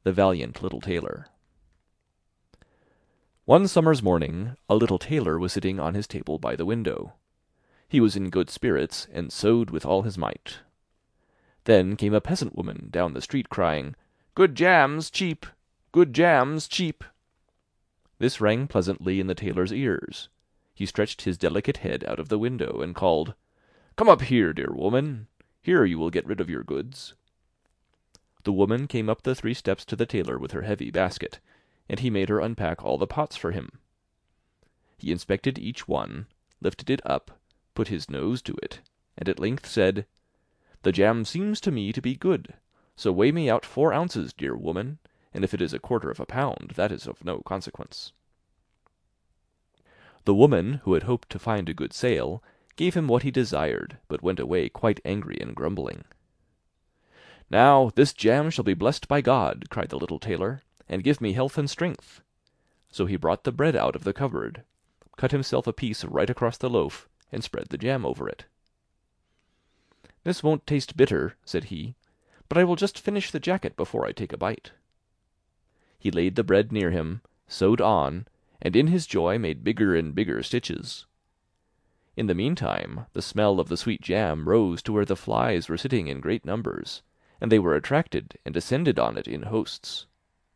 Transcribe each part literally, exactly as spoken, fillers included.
The Valiant Little Tailor. One summer's morning a little tailor was sitting on his table by the window. He was in good spirits, and sewed with all his might. Then came a peasant woman down the street, crying, "Good jams, cheap! Good jams, cheap!" This rang pleasantly in the tailor's ears. He stretched his delicate head out of the window, and called, "Come up here, dear woman. Here you will get rid of your goods." The woman came up the three steps to the tailor with her heavy basket, and he made her unpack all the pots for him. He inspected each one, lifted it up, put his nose to it, and at length said, "The jam seems to me to be good, so weigh me out four ounces, dear woman, and if it is a quarter of a pound, that is of no consequence." The woman, who had hoped to find a good sale, gave him what he desired, but went away quite angry and grumbling. "Now this jam shall be blessed by God," cried the little tailor, "and give me health and strength." So he brought the bread out of the cupboard, cut himself a piece right across the loaf, and spread the jam over it. "This won't taste bitter," said he, "but I will just finish the jacket before I take a bite." He laid the bread near him, sewed on, and in his joy made bigger and bigger stitches. In the meantime the smell of the sweet jam rose to where the flies were sitting in great numbers, and they were attracted and descended on it in hosts.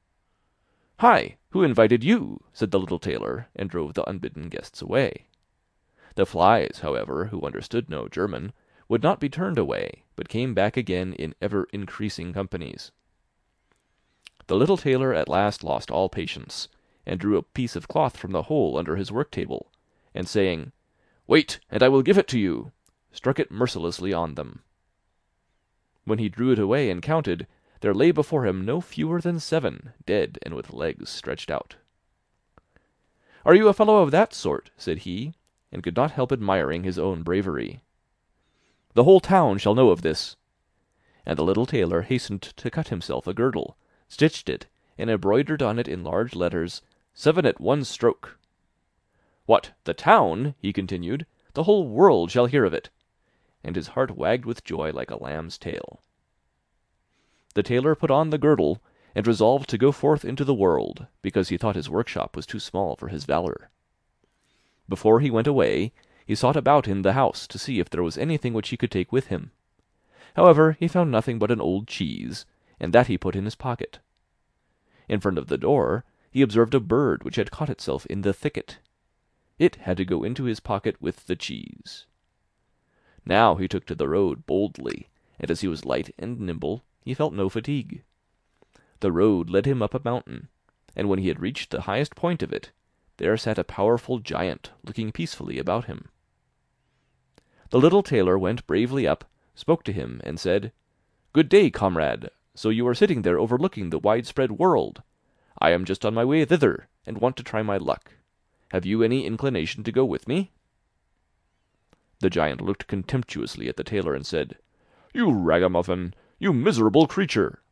"Hi! Who invited you?" said the little tailor, and drove the unbidden guests away. The flies, however, who understood no German, would not be turned away, but came back again in ever-increasing companies. The little tailor at last lost all patience, and drew a piece of cloth from the hole under his work-table, and saying, "Wait, and I will give it to you," struck it mercilessly on them. When he drew it away and counted, there lay before him no fewer than seven, dead and with legs stretched out. "Are you a fellow of that sort?" said he, and could not help admiring his own bravery. "The whole town shall know of this." And the little tailor hastened to cut himself a girdle, stitched it, and embroidered on it in large letters, "Seven at one stroke." "What, the town?" he continued. "The whole world shall hear of it." And his heart wagged with joy like a lamb's tail. The tailor put on the girdle, and resolved to go forth into the world, because he thought his workshop was too small for his valour. Before he went away, he sought about in the house to see if there was anything which he could take with him. However, he found nothing but an old cheese, and that he put in his pocket. In front of the door he observed a bird which had caught itself in the thicket. It had to go into his pocket with the cheese. Now he took to the road boldly, and as he was light and nimble, he felt no fatigue. The road led him up a mountain, and when he had reached the highest point of it, there sat a powerful giant, looking peacefully about him. The little tailor went bravely up, spoke to him, and said, "Good day, comrade. So you are sitting there overlooking the widespread world. I am just on my way thither, and want to try my luck. Have you any inclination to go with me?" The giant looked contemptuously at the tailor, and said, "You ragamuffin! You miserable creature!"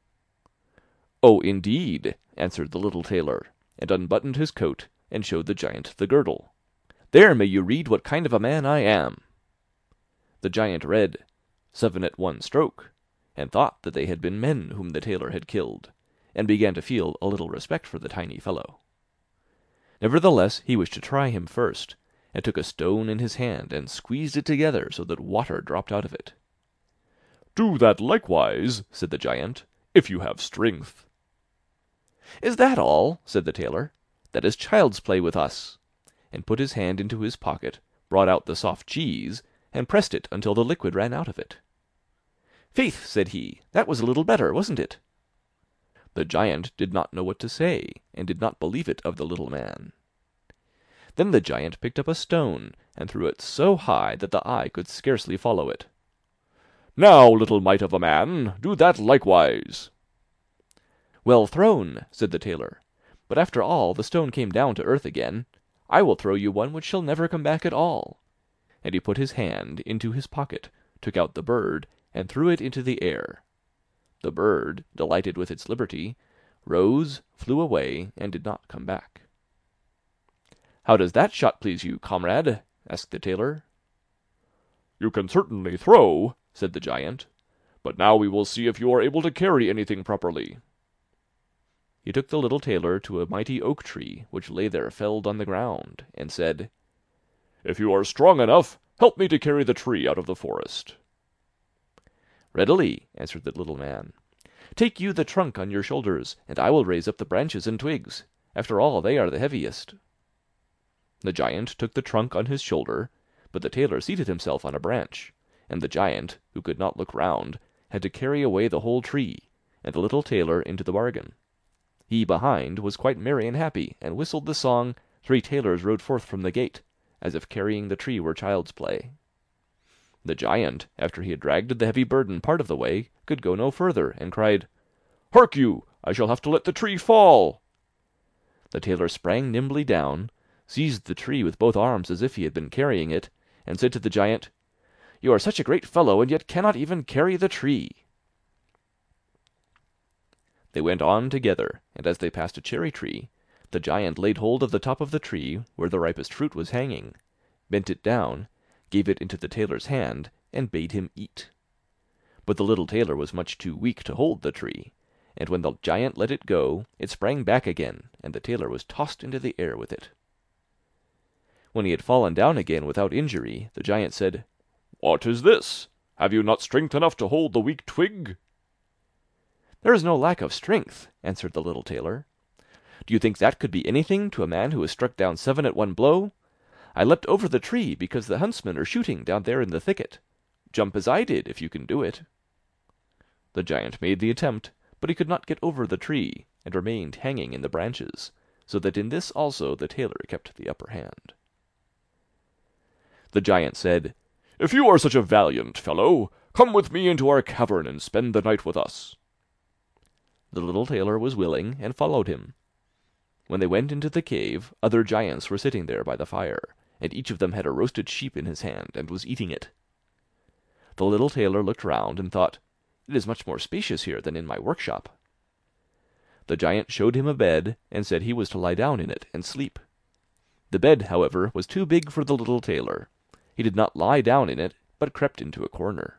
"Oh, indeed!" answered the little tailor, and unbuttoned his coat, and showed the giant the girdle. "There may you read what kind of a man I am." The giant read, "Seven at one stroke," and thought that they had been men whom the tailor had killed, and began to feel a little respect for the tiny fellow. Nevertheless he wished to try him first, and took a stone in his hand, and squeezed it together so that water dropped out of it. "Do that likewise," said the giant, "if you have strength." "Is that all?" said the tailor. "That is child's play with us," and put his hand into his pocket, brought out the soft cheese, and pressed it until the liquid ran out of it. "Faith," said he, "that was a little better, wasn't it?" The giant did not know what to say, and did not believe it of the little man. Then the giant picked up a stone, and threw it so high that the eye could scarcely follow it. "Now, little mite of a man, do that likewise." "Well thrown," said the tailor, "but after all the stone came down to earth again. I will throw you one which shall never come back at all." And he put his hand into his pocket, took out the bird, and threw it into the air. The bird, delighted with its liberty, rose, flew away, and did not come back. "How does that shot please you, comrade?" asked the tailor. "You can certainly throw," said the giant, "but now we will see if you are able to carry anything properly." he took the little tailor to a mighty oak tree which lay there felled on the ground, and said: "If you are strong enough, help me to carry the tree out of the forest." "Readily," answered the little man. "Take you the trunk on your shoulders, and I will raise up the branches and twigs. After all, they are the heaviest." The giant took the trunk on his shoulder, but the tailor seated himself on a branch, and the giant, who could not look round, had to carry away the whole tree, and the little tailor into the bargain. He behind was quite merry and happy, and whistled the song, "Three tailors rode forth from the gate," as if carrying the tree were child's play. The giant, after he had dragged the heavy burden part of the way, could go no further, and cried: "Hark you! I shall have to let the tree fall." The tailor sprang nimbly down, seized the tree with both arms as if he had been carrying it, and said to the giant: "You are such a great fellow, and yet cannot even carry the tree." They went on together, and as they passed a cherry tree, the giant laid hold of the top of the tree where the ripest fruit was hanging, bent it down, gave it into the tailor's hand, and bade him eat. But the little tailor was much too weak to hold the tree, and when the giant let it go, it sprang back again, and the tailor was tossed into the air with it. When he had fallen down again without injury, the giant said: "What is this? Have you not strength enough to hold the weak twig?" "There is no lack of strength," answered the little tailor. "Do you think that could be anything to a man who has struck down seven at one blow? I leapt over the tree because the huntsmen are shooting down there in the thicket. Jump as I did, if you can do it." The giant made the attempt, but he could not get over the tree, and remained hanging in the branches, so that in this also the tailor kept the upper hand. The giant said: "If you are such a valiant fellow, come with me into our cavern and spend the night with us." The little tailor was willing, and followed him. When they went into the cave, other giants were sitting there by the fire, and each of them had a roasted sheep in his hand, and was eating it. The little tailor looked round, and thought: "It is much more spacious here than in my workshop." The giant showed him a bed, and said he was to lie down in it and sleep. The bed, however, was too big for the little tailor. He did not lie down in it, but crept into a corner.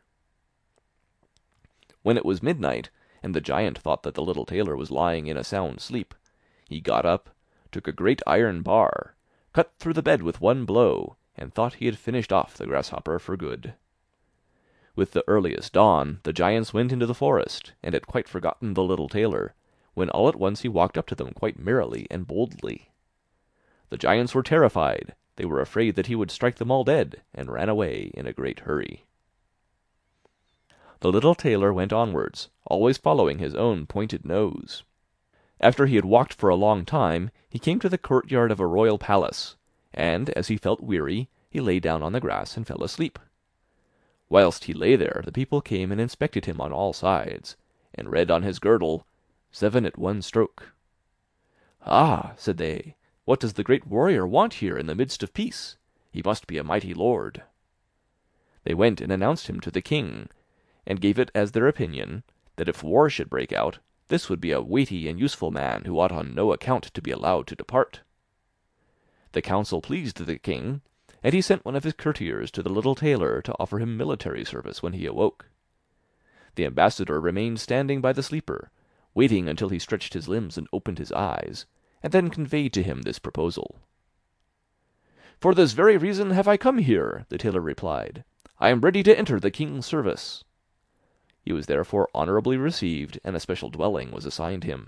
When it was midnight, and the giant thought that the little tailor was lying in a sound sleep, he got up, took a great iron bar, cut through the bed with one blow, and thought he had finished off the grasshopper for good. With the earliest dawn the giants went into the forest, and had quite forgotten the little tailor, when all at once he walked up to them quite merrily and boldly. The giants were terrified, they were afraid that he would strike them all dead, and ran away in a great hurry. The little tailor went onwards, always following his own pointed nose. After he had walked for a long time, he came to the courtyard of a royal palace, and, as he felt weary, he lay down on the grass and fell asleep. Whilst he lay there, the people came and inspected him on all sides, and read on his girdle, "Seven at one stroke." "Ah," said they, "what does the great warrior want here in the midst of peace? He must be a mighty lord." They went and announced him to the king, and gave it as their opinion, that if war should break out, this would be a weighty and useful man who ought on no account to be allowed to depart. The counsel pleased the king, and he sent one of his courtiers to the little tailor to offer him military service when he awoke. The ambassador remained standing by the sleeper, waiting until he stretched his limbs and opened his eyes, and then conveyed to him this proposal. "For this very reason have I come here," the tailor replied. "I am ready to enter the king's service." He was therefore honourably received, and a special dwelling was assigned him.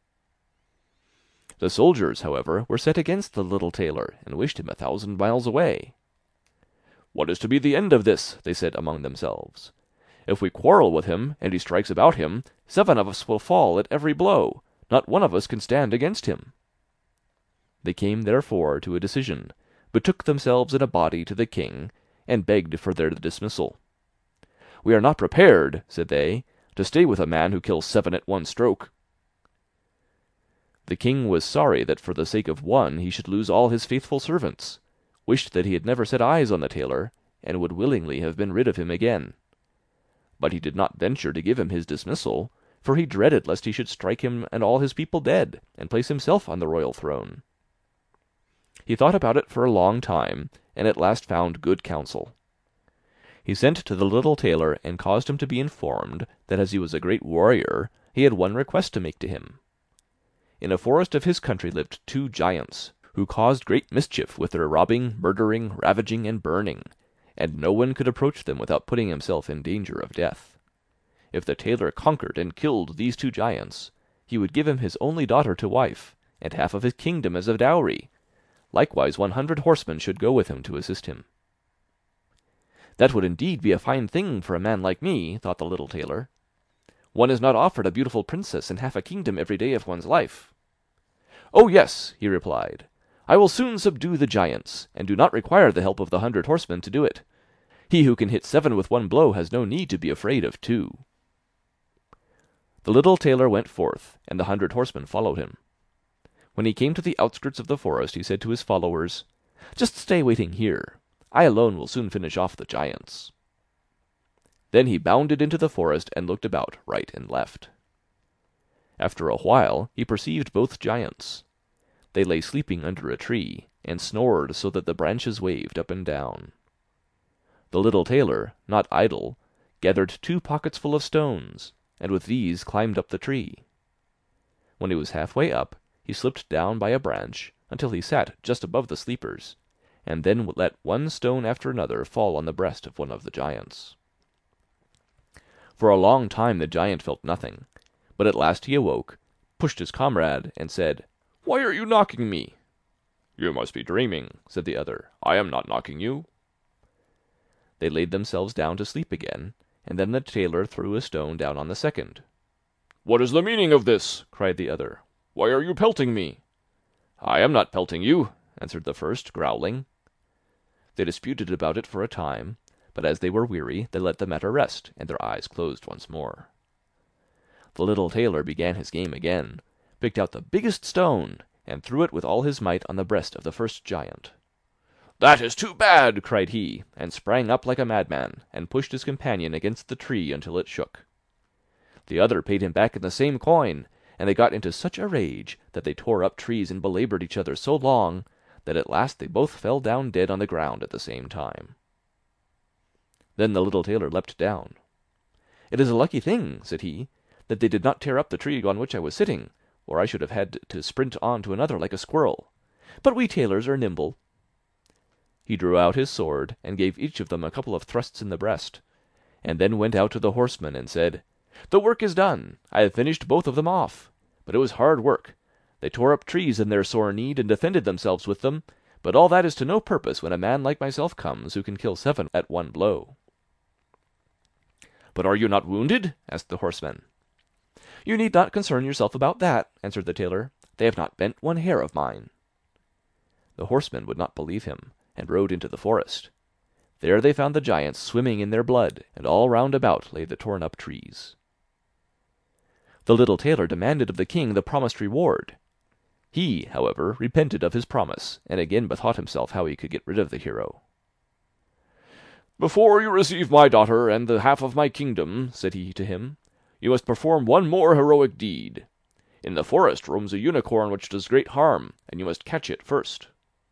The soldiers, however, were set against the little tailor, and wished him a thousand miles away. "What is to be the end of this?" they said among themselves. "If we quarrel with him, and he strikes about him, seven of us will fall at every blow, not one of us can stand against him." They came therefore to a decision, betook themselves in a body to the king, and begged for their dismissal. "We are not prepared," said they, "to stay with a man who kills seven at one stroke." The king was sorry that for the sake of one he should lose all his faithful servants, wished that he had never set eyes on the tailor, and would willingly have been rid of him again. But he did not venture to give him his dismissal, for he dreaded lest he should strike him and all his people dead, and place himself on the royal throne. He thought about it for a long time, and at last found good counsel. He sent to the little tailor and caused him to be informed that as he was a great warrior he had one request to make to him. in a forest of his country lived two giants, who caused great mischief with their robbing, murdering, ravaging, and burning, and no one could approach them without putting himself in danger of death. If the tailor conquered and killed these two giants, he would give him his only daughter to wife, and half of his kingdom as a dowry. Likewise one hundred horsemen should go with him to assist him. "That would indeed be a fine thing for a man like me," thought the little tailor. "One is not offered a beautiful princess and half a kingdom every day of one's life." "Oh yes," he replied, "I will soon subdue the giants, and do not require the help of the hundred horsemen to do it. He who can hit seven with one blow has no need to be afraid of two." The little tailor went forth, and the hundred horsemen followed him. When he came to the outskirts of the forest, he said to his followers, "Just stay waiting here. I alone will soon finish off the giants." Then he bounded into the forest and looked about right and left. After a while he perceived both giants. They lay sleeping under a tree, and snored so that the branches waved up and down. The little tailor, not idle, gathered two pockets full of stones, and with these climbed up the tree. When he was halfway up, he slipped down by a branch until he sat just above the sleepers, and then let one stone after another fall on the breast of one of the giants. For a long time the giant felt nothing, but at last he awoke, pushed his comrade, and said, "Why are you knocking me?" "You must be dreaming," said the other. "I am not knocking you." They laid themselves down to sleep again, and then the tailor threw a stone down on the second. "What is the meaning of this?" cried the other. "Why are you pelting me?" "I am not pelting you," answered the first, growling. They disputed about it for a time, but as they were weary they let the matter rest, and their eyes closed once more. The little tailor began his game again, picked out the biggest stone, and threw it with all his might on the breast of the first giant. "That is too bad!" cried he, and sprang up like a madman, and pushed his companion against the tree until it shook. The other paid him back in the same coin, and they got into such a rage that they tore up trees and belaboured each other so long that at last they both fell down dead on the ground at the same time. Then the little tailor leapt down. "It is a lucky thing," said he, "that they did not tear up the tree on which I was sitting, or I should have had to sprint on to another like a squirrel. But we tailors are nimble." He drew out his sword, and gave each of them a couple of thrusts in the breast, and then went out to the horsemen and said, "The work is done. I have finished both of them off. But it was hard work. They tore up trees in their sore need, and defended themselves with them, but all that is to no purpose when a man like myself comes, who can kill seven at one blow." "But are you not wounded?" asked the horsemen. "You need not concern yourself about that," answered the tailor. "They have not bent one hair of mine." The horsemen would not believe him, and rode into the forest. There they found the giants swimming in their blood, and all round about lay the torn up trees. The little tailor demanded of the king the promised reward. He, however, repented of his promise, and again bethought himself how he could get rid of the hero. "Before you receive my daughter and the half of my kingdom," said he to him, "you must perform one more heroic deed. In the forest roams a unicorn which does great harm, and you must catch it first."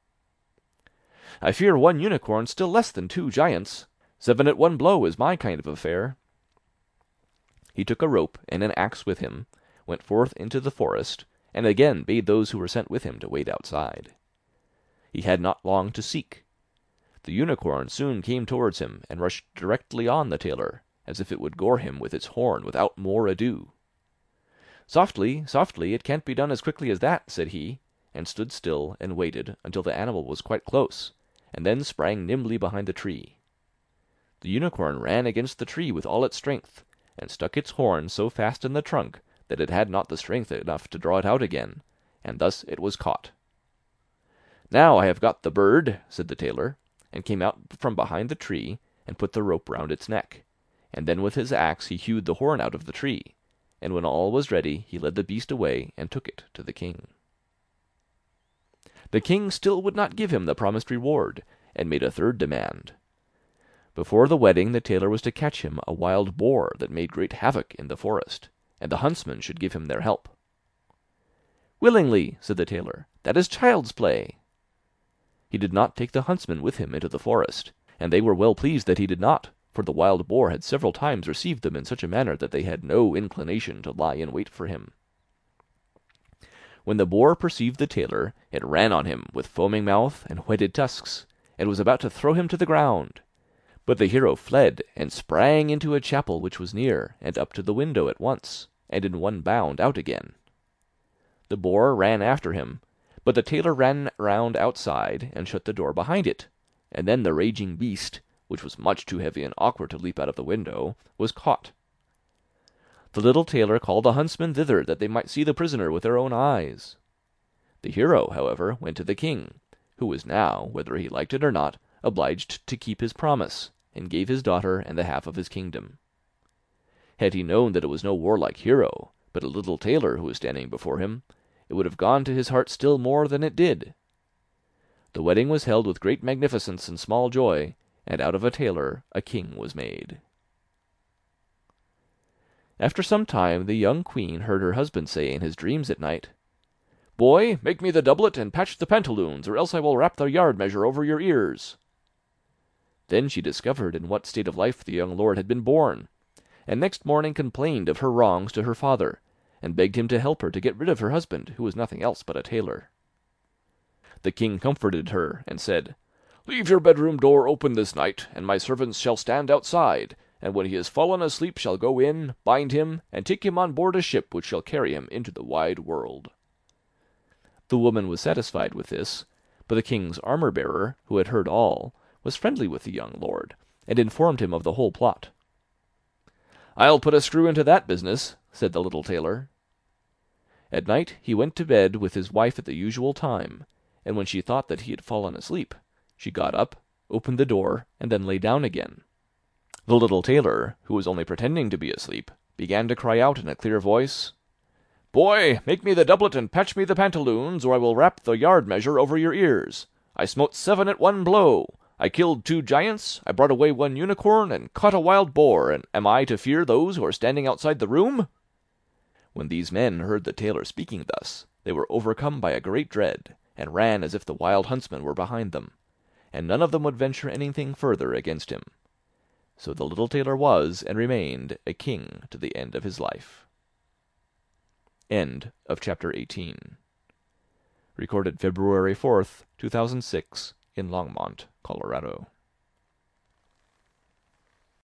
"I fear one unicorn still less than two giants. Seven at one blow is my kind of affair." He took a rope and an axe with him, went forth into the forest, and again bade those who were sent with him to wait outside. He had not long to seek. The unicorn soon came towards him, and rushed directly on the tailor, as if it would gore him with its horn without more ado. "Softly, softly, it can't be done as quickly as that," said he, and stood still and waited until the animal was quite close, and then sprang nimbly behind the tree. The unicorn ran against the tree with all its strength, and stuck its horn so fast in the trunk that it had not the strength enough to draw it out again, and thus it was caught. "Now I have got the bird," said the tailor, and came out from behind the tree, and put the rope round its neck, and then with his axe he hewed the horn out of the tree, and when all was ready he led the beast away and took it to the king. The king still would not give him the promised reward, and made a third demand. Before the wedding the tailor was to catch him a wild boar that made great havoc in the forest, and the huntsmen should give him their help. "Willingly," said the tailor, "that is child's play." He did not take the huntsmen with him into the forest, and they were well pleased that he did not, for the wild boar had several times received them in such a manner that they had no inclination to lie in wait for him. When the boar perceived the tailor, it ran on him with foaming mouth and whetted tusks, and was about to throw him to the ground. But the hero fled and sprang into a chapel which was near, and up to the window at once, and in one bound out again. The boar ran after him, but the tailor ran round outside and shut the door behind it, and then the raging beast, which was much too heavy and awkward to leap out of the window, was caught. The little tailor called the huntsmen thither that they might see the prisoner with their own eyes. The hero, however, went to the king, who was now, whether he liked it or not, obliged to keep his promise, and gave his daughter and the half of his kingdom. Had he known that it was no warlike hero, but a little tailor who was standing before him, it would have gone to his heart still more than it did. The wedding was held with great magnificence and small joy, and out of a tailor a king was made. After some time the young queen heard her husband say in his dreams at night, "Boy, make me the doublet and patch the pantaloons, or else I will wrap the yard measure over your ears." Then she discovered in what state of life the young lord had been born, and next morning complained of her wrongs to her father, and begged him to help her to get rid of her husband, who was nothing else but a tailor. The king comforted her, and said, "Leave your bedroom door open this night, and my servants shall stand outside, and when he has fallen asleep shall go in, bind him, and take him on board a ship which shall carry him into the wide world." The woman was satisfied with this, but the king's armour-bearer, who had heard all, was friendly with the young lord, and informed him of the whole plot. "I'll put a screw into that business," said the little tailor. At night he went to bed with his wife at the usual time, and when she thought that he had fallen asleep, she got up, opened the door, and then lay down again. The little tailor, who was only pretending to be asleep, began to cry out in a clear voice, "Boy, make me the doublet and patch me the pantaloons, or I will wrap the yard measure over your ears. I smote seven at one blow. I killed two giants, I brought away one unicorn, and caught a wild boar, and am I to fear those who are standing outside the room?" When these men heard the tailor speaking thus, they were overcome by a great dread, and ran as if the wild huntsmen were behind them, and none of them would venture anything further against him. So the little tailor was, and remained, a king to the end of his life. End of chapter eighteen. Recorded February fourth, two thousand six, in Longmont, Colorado.